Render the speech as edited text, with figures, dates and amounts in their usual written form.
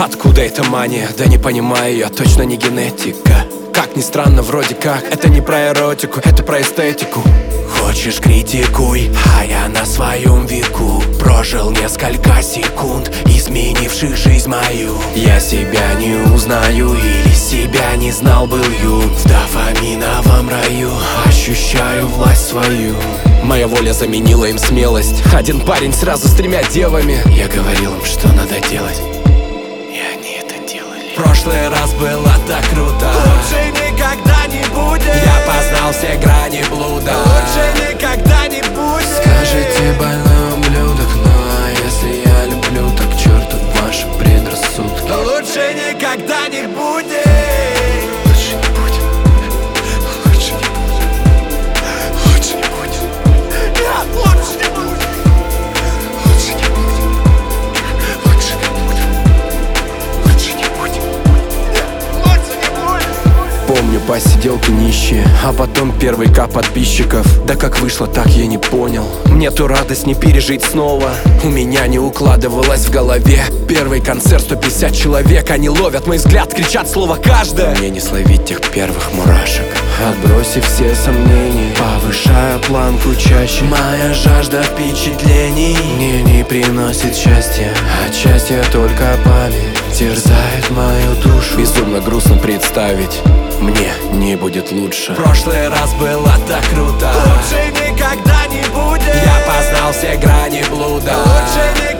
Откуда эта мания? Да не понимаю, я точно не генетика. Как ни странно, вроде как это не про эротику, это про эстетику. Хочешь — критикуй, а я на своем веку прожил несколько секунд, изменивших жизнь мою. Я себя не узнаю или себя не знал, был юн. В дофаминовом раю ощущаю власть свою. Моя воля заменила им смелость. Один парень сразу с 3 девами. Я говорил им, что надо делать, и они это делали. В прошлый раз было так круто, лучше никогда не будет. Я познал все грани блуда, лучше никогда не будет. Скажите, больной ублюдок, ну а если я люблю, так к черту ваши предрассудки. Лучше никогда не будет. Лучше не будет, лучше не будет, лучше не будет. Нет, лучше не будет. Лучше не будет, лучше не будет, лучше не будет. Лучше не будет. Помню посиделки нищие, а потом первый кап подписчиков. Да как вышло, так я не понял. Мне ту радость не пережить снова. У меня не укладывалось в голове. Первый концерт, 150 человек. Они ловят мой взгляд, кричат слово каждое. Мне не словить тех первых мурашек. Отбросив все сомнения, повышая планку чаще. Моя жажда впечатлений мне не приносит счастья. От счастья только память терзает мою душу. Безумно грустно представить, мне не будет лучше. В прошлый раз было так круто, Лучше никогда не будет. я познал все грани блуда, лучше